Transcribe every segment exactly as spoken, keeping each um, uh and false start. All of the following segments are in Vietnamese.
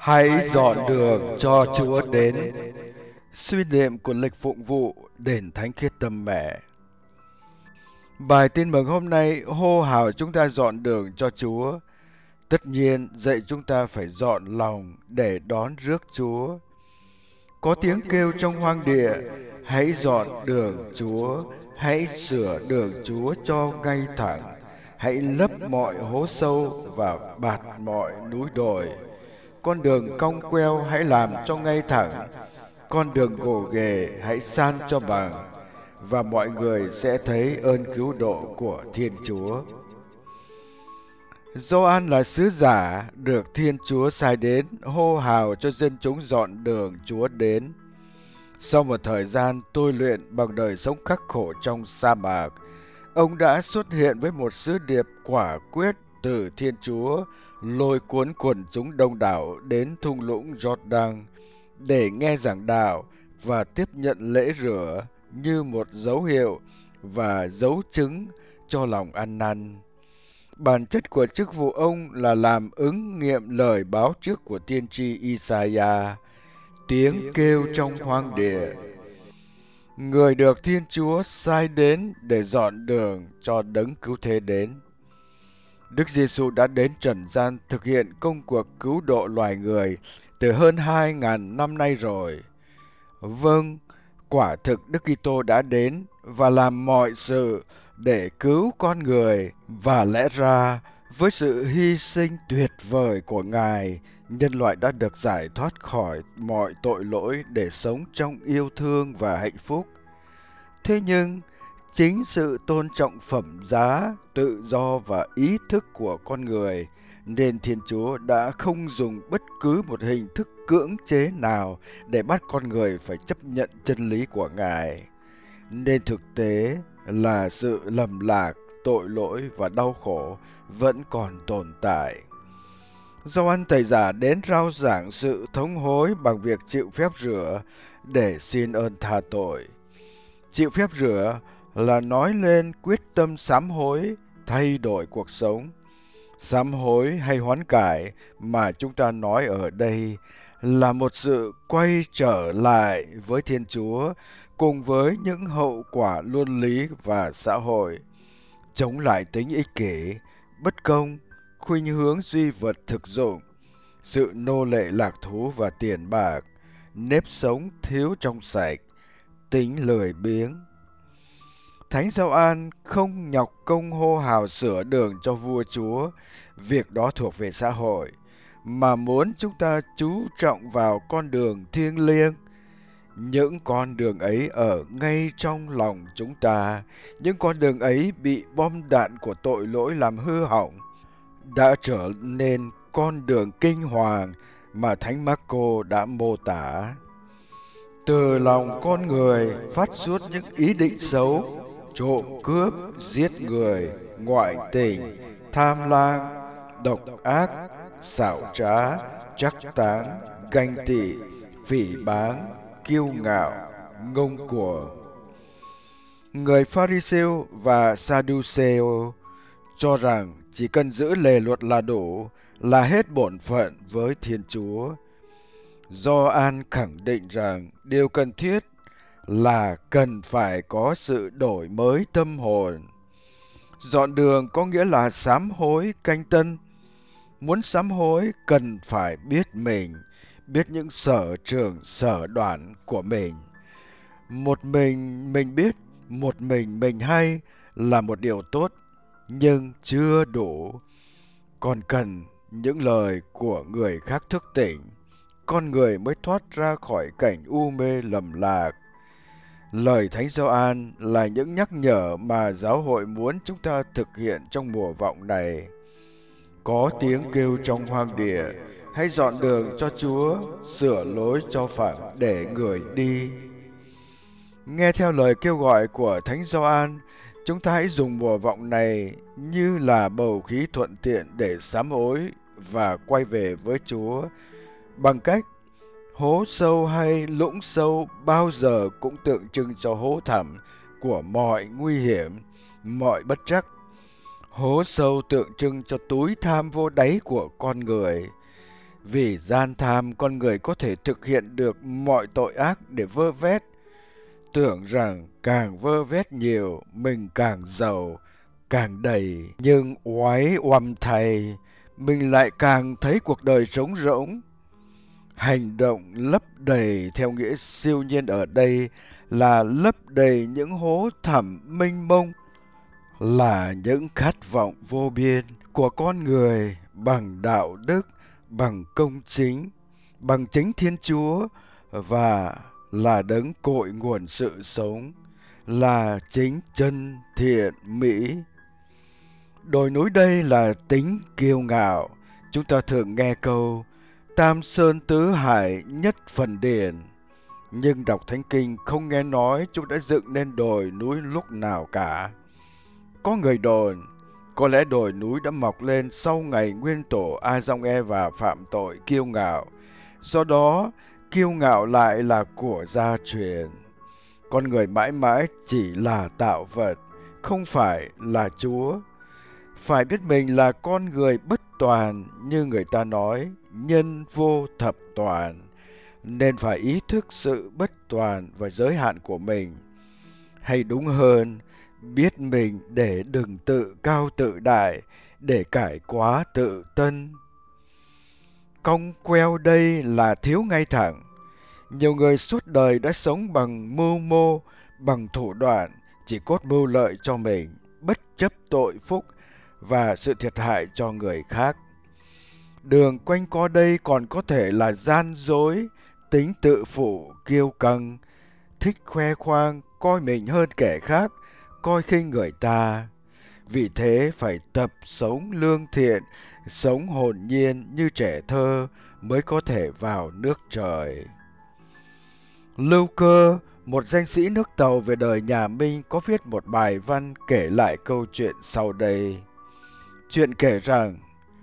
Hãy dọn đường cho Chúa đến. Suy niệm của lịch phụng vụ đền Thánh Khiết Tâm Mẹ. Bài tin mừng hôm nay hô hào chúng ta dọn đường cho Chúa. Tất nhiên dạy chúng ta phải dọn lòng để đón rước Chúa. Có tiếng kêu trong hoang địa: hãy dọn đường Chúa, hãy sửa đường Chúa cho ngay thẳng, hãy lấp mọi hố sâu và bạt mọi núi đồi. Con đường cong queo hãy làm cho ngay thẳng, con đường gồ ghề hãy san cho bằng, và mọi người sẽ thấy ơn cứu độ của Thiên Chúa. Gioan là sứ giả được Thiên Chúa sai đến hô hào cho dân chúng dọn đường Chúa đến. Sau một thời gian tôi luyện bằng đời sống khắc khổ trong sa mạc, ông đã xuất hiện với một sứ điệp quả quyết từ Thiên Chúa, lôi cuốn quần chúng đông đảo đến thung lũng Jordan để nghe giảng đạo và tiếp nhận lễ rửa như một dấu hiệu và dấu chứng cho lòng ăn năn. Bản chất của chức vụ ông là làm ứng nghiệm lời báo trước của tiên tri Isaiah: tiếng kêu trong hoang địa. Người được Thiên Chúa sai đến để dọn đường cho đấng cứu thế đến. Đức Giêsu đã đến trần gian thực hiện công cuộc cứu độ loài người từ hơn hai ngàn năm nay rồi. Vâng, quả thực Đức Kitô đã đến và làm mọi sự để cứu con người, và lẽ ra với sự hy sinh tuyệt vời của Ngài, nhân loại đã được giải thoát khỏi mọi tội lỗi để sống trong yêu thương và hạnh phúc. Thế nhưng, chính sự tôn trọng phẩm giá, tự do và ý thức của con người, nên Thiên Chúa đã không dùng bất cứ một hình thức cưỡng chế nào để bắt con người phải chấp nhận chân lý của Ngài. Nên thực tế là sự lầm lạc, tội lỗi và đau khổ vẫn còn tồn tại. Gioan Tẩy Giả đến rao giảng sự thống hối bằng việc chịu phép rửa để xin ơn tha tội. Chịu phép rửa là nói lên quyết tâm sám hối, thay đổi cuộc sống. Sám hối hay hoán cải mà chúng ta nói ở đây là một sự quay trở lại với Thiên Chúa cùng với những hậu quả luân lý và xã hội, chống lại tính ích kỷ, bất công, khuynh hướng duy vật thực dụng, sự nô lệ lạc thú và tiền bạc, nếp sống thiếu trong sạch, tính lười biếng. Thánh Gioan không nhọc công hô hào sửa đường cho vua Chúa, việc đó thuộc về xã hội, mà muốn chúng ta chú trọng vào con đường thiêng liêng. Những con đường ấy ở ngay trong lòng chúng ta, những con đường ấy bị bom đạn của tội lỗi làm hư hỏng, đã trở nên con đường kinh hoàng mà Thánh Marco đã mô tả. Từ lòng con người phát xuất những ý định xấu, trộm cướp, giết người, ngoại tình, tham lam, độc ác, xảo trá, trắc táng, ganh tị, phỉ báng, kiêu ngạo, ngông cuồng. Người Pharisêu và Sadduceo cho rằng chỉ cần giữ lề luật là đủ, là hết bổn phận với Thiên Chúa. Gioan khẳng định rằng điều cần thiết là cần phải có sự đổi mới tâm hồn. Dọn đường có nghĩa là sám hối canh tân. Muốn sám hối cần phải biết mình, biết những sở trường, sở đoản của mình. Một mình mình biết, một mình mình hay là một điều tốt, nhưng chưa đủ. Còn cần những lời của người khác thức tỉnh, con người mới thoát ra khỏi cảnh u mê lầm lạc. Lời Thánh Gioan là những nhắc nhở mà giáo hội muốn chúng ta thực hiện trong mùa vọng này. Có tiếng kêu trong hoang địa: hãy dọn đường cho Chúa, sửa lối cho phẳng để người đi. Nghe theo lời kêu gọi của Thánh Gioan, chúng ta hãy dùng mùa vọng này như là bầu khí thuận tiện để sám hối và quay về với Chúa, bằng cách hố sâu hay lũng sâu bao giờ cũng tượng trưng cho hố thẳm của mọi nguy hiểm, mọi bất trắc. Hố sâu tượng trưng cho túi tham vô đáy của con người. Vì gian tham, con người có thể thực hiện được mọi tội ác để vơ vét, tưởng rằng càng vơ vét nhiều, mình càng giàu, càng đầy. Nhưng oái oăm thay, mình lại càng thấy cuộc đời trống rỗng. Hành động lấp đầy theo nghĩa siêu nhiên ở đây là lấp đầy những hố thẳm mênh mông, là những khát vọng vô biên của con người bằng đạo đức, bằng công chính, bằng chính Thiên Chúa, và là đấng cội nguồn sự sống, là chính chân thiện mỹ. Đồi núi đây là tính kiêu ngạo. Chúng ta thường nghe câu Tam Sơn Tứ Hải nhất phần điền, nhưng đọc Thánh Kinh không nghe nói chúng đã dựng nên đồi núi lúc nào cả. Có người đồn, có lẽ đồi núi đã mọc lên sau ngày nguyên tổ A-dong-e-và phạm tội kiêu ngạo. Do đó, kiêu ngạo lại là của gia truyền. Con người mãi mãi chỉ là tạo vật, không phải là Chúa. Phải biết mình là con người bất toàn, như người ta nói, nhân vô thập toàn, nên phải ý thức sự bất toàn và giới hạn của mình. Hay đúng hơn, biết mình để đừng tự cao tự đại, để cải quá tự tân. Cong queo đây là thiếu ngay thẳng. Nhiều người suốt đời đã sống bằng mưu mô, bằng thủ đoạn, chỉ cốt mưu lợi cho mình, bất chấp tội phúc và sự thiệt hại cho người khác. Đường quanh co đây còn có thể là gian dối, tính tự phụ, kiêu căng, thích khoe khoang, coi mình hơn kẻ khác, coi khinh người ta. Vì thế phải tập sống lương thiện, sống hồn nhiên như trẻ thơ mới có thể vào nước trời. Lưu Cơ, một danh sĩ nước Tàu về đời nhà Minh, có viết một bài văn kể lại câu chuyện sau đây. Chuyện kể rằng,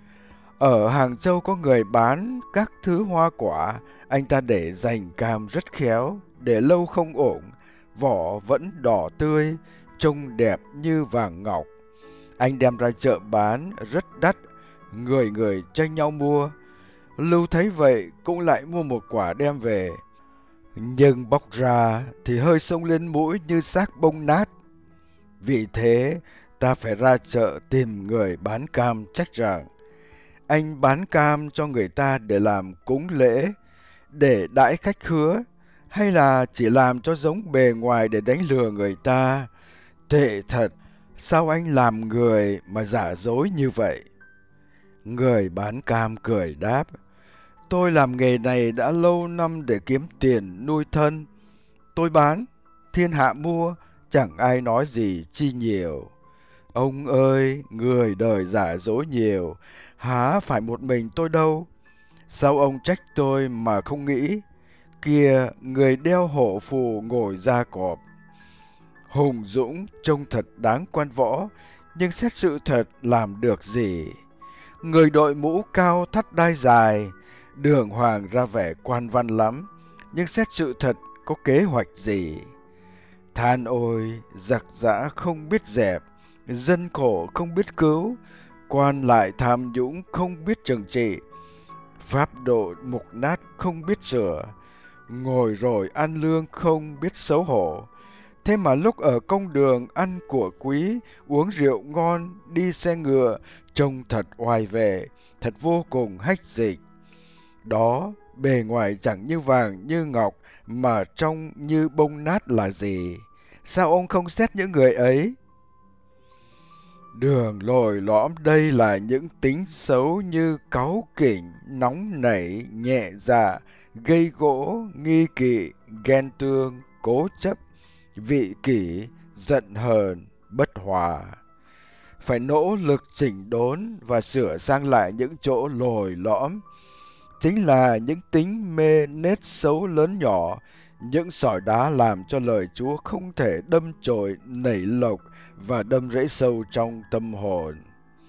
ở Hàng Châu có người bán các thứ hoa quả, anh ta để dành cam rất khéo, để lâu không ổn, vỏ vẫn đỏ tươi, trông đẹp như vàng ngọc. Anh đem ra chợ bán rất đắt, người người tranh nhau mua. Lưu thấy vậy cũng lại mua một quả đem về, nhưng bóc ra thì hơi xông lên mũi như xác bông nát. Vì thế ta phải ra chợ tìm người bán cam trách rằng, anh bán cam cho người ta để làm cúng lễ, để đãi khách khứa, hay là chỉ làm cho giống bề ngoài để đánh lừa người ta? Tệ thật, sao anh làm người mà giả dối như vậy? Người bán cam cười đáp, tôi làm nghề này đã lâu năm để kiếm tiền nuôi thân. Tôi bán, thiên hạ mua, chẳng ai nói gì chi nhiều. Ông ơi, người đời giả dối nhiều, há phải một mình tôi đâu. Sao ông trách tôi mà không nghĩ? Kìa, người đeo hổ phù ngồi ra cọp. Hùng dũng trông thật đáng quan võ, nhưng xét sự thật làm được gì? Người đội mũ cao thắt đai dài, đường hoàng ra vẻ quan văn lắm, nhưng xét sự thật có kế hoạch gì? Than ôi, giặc giã không biết dẹp, dân khổ không biết cứu, quan lại tham nhũng không biết trừng trị, pháp độ mục nát không biết sửa, ngồi rồi ăn lương không biết xấu hổ. Thế mà lúc ở công đường ăn của quý, uống rượu ngon, đi xe ngựa, trông thật oai vệ, thật vô cùng hách dịch. Đó, bề ngoài chẳng như vàng như ngọc, mà trông như bông nát là gì? Sao ông không xét những người ấy? Đường lồi lõm đây là những tính xấu như cáu kỉnh, nóng nảy, nhẹ dạ, gây gỗ, nghi kỵ, ghen tương, cố chấp, vị kỷ, giận hờn, bất hòa. Phải nỗ lực chỉnh đốn và sửa sang lại những chỗ lồi lõm, chính là những tính mê nết xấu lớn nhỏ, những sỏi đá làm cho lời Chúa không thể đâm chồi nảy lộc và đâm rễ sâu trong tâm hồn.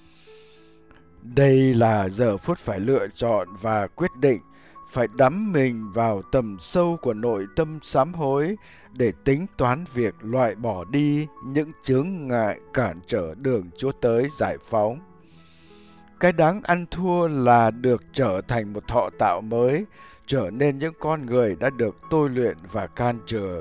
Đây là giờ phút phải lựa chọn và quyết định, phải đắm mình vào tầm sâu của nội tâm sám hối để tính toán việc loại bỏ đi những chướng ngại cản trở đường Chúa tới giải phóng. Cái đáng ăn thua là được trở thành một thọ tạo mới, trở nên những con người đã được tôi luyện và can trường.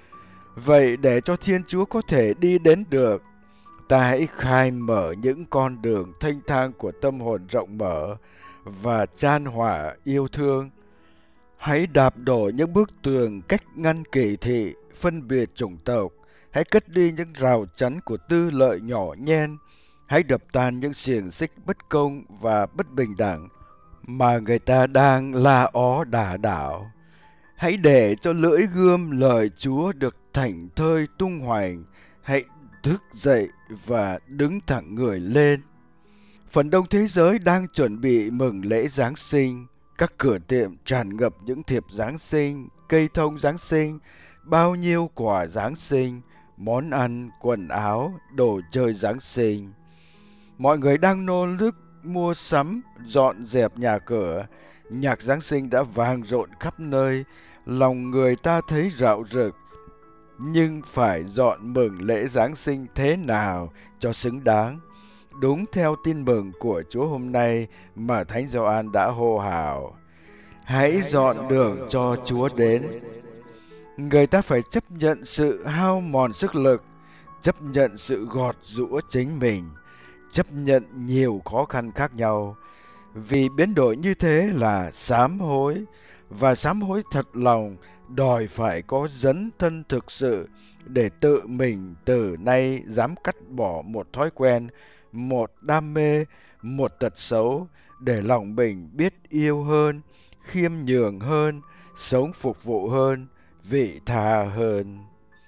Vậy để cho Thiên Chúa có thể đi đến được, ta hãy khai mở những con đường thanh thang của tâm hồn rộng mở và chan hòa yêu thương. Hãy đạp đổ những bức tường cách ngăn kỳ thị, phân biệt chủng tộc. Hãy cất đi những rào chắn của tư lợi nhỏ nhen. Hãy đập tan những xiềng xích bất công và bất bình đẳng mà người ta đang la ó đả đảo. Hãy để cho lưỡi gươm lời Chúa được thảnh thơi tung hoành. Hãy thức dậy và đứng thẳng người lên. Phần đông thế giới đang chuẩn bị mừng lễ Giáng sinh. Các cửa tiệm tràn ngập những thiệp Giáng sinh, cây thông Giáng sinh, bao nhiêu quà Giáng sinh, món ăn, quần áo, đồ chơi Giáng sinh. Mọi người đang nô nức mua sắm, dọn dẹp nhà cửa. Nhạc Giáng sinh đã vang rộn khắp nơi, lòng người ta thấy rạo rực. Nhưng phải dọn mừng lễ Giáng sinh thế nào cho xứng đáng? Đúng theo tin mừng của Chúa hôm nay mà Thánh Gioan đã hô hào: hãy dọn đường cho Chúa đến. Người ta phải chấp nhận sự hao mòn sức lực, chấp nhận sự gọt giũa chính mình, chấp nhận nhiều khó khăn khác nhau. Vì biến đổi như thế là sám hối, và sám hối thật lòng đòi phải có dấn thân thực sự để tự mình từ nay dám cắt bỏ một thói quen, một đam mê, một tật xấu, để lòng mình biết yêu hơn, khiêm nhường hơn, sống phục vụ hơn, vị tha hơn.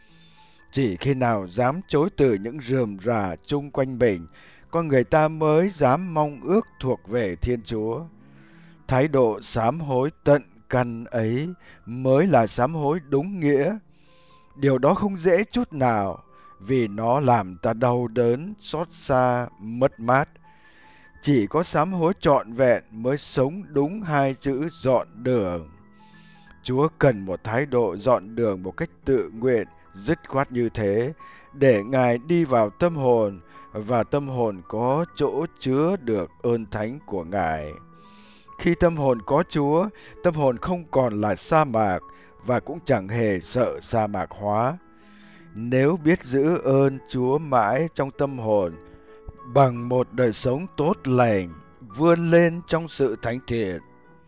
Chỉ khi nào dám chối từ những rườm rà chung quanh mình, con người ta mới dám mong ước thuộc về Thiên Chúa. Thái độ sám hối tận căn ấy mới là sám hối đúng nghĩa. Điều đó không dễ chút nào, vì nó làm ta đau đớn, xót xa, mất mát. Chỉ có sám hối trọn vẹn mới sống đúng hai chữ dọn đường. Chúa cần một thái độ dọn đường một cách tự nguyện, dứt khoát như thế, để Ngài đi vào tâm hồn, và tâm hồn có chỗ chứa được ơn thánh của Ngài. Khi tâm hồn có Chúa, tâm hồn không còn là sa mạc, và cũng chẳng hề sợ sa mạc hóa. Nếu biết giữ ơn Chúa mãi trong tâm hồn, bằng một đời sống tốt lành, vươn lên trong sự thánh thiện.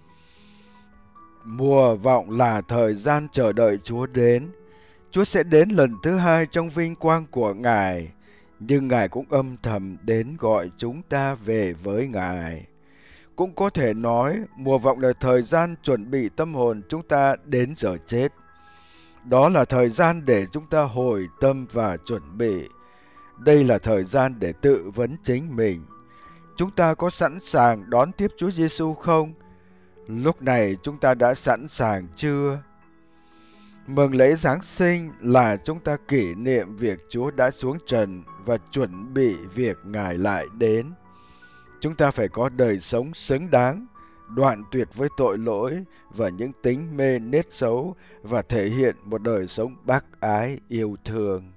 Mùa vọng là thời gian chờ đợi Chúa đến. Chúa sẽ đến lần thứ hai trong vinh quang của Ngài, nhưng Ngài cũng âm thầm đến gọi chúng ta về với Ngài. Cũng có thể nói, mùa vọng là thời gian chuẩn bị tâm hồn chúng ta đến giờ chết. Đó là thời gian để chúng ta hồi tâm và chuẩn bị. Đây là thời gian để tự vấn chính mình. Chúng ta có sẵn sàng đón tiếp Chúa Giêsu không? Lúc này chúng ta đã sẵn sàng chưa? Mừng lễ Giáng sinh là chúng ta kỷ niệm việc Chúa đã xuống trần và chuẩn bị việc Ngài lại đến. Chúng ta phải có đời sống xứng đáng, đoạn tuyệt với tội lỗi và những tính mê nết xấu, và thể hiện một đời sống bác ái yêu thương.